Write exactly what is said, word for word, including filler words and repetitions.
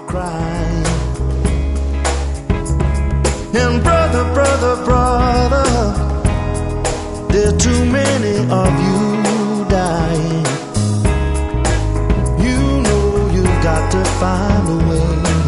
crying. And brother, brother, brother, there's too many of you dying. You know you've got to find a way.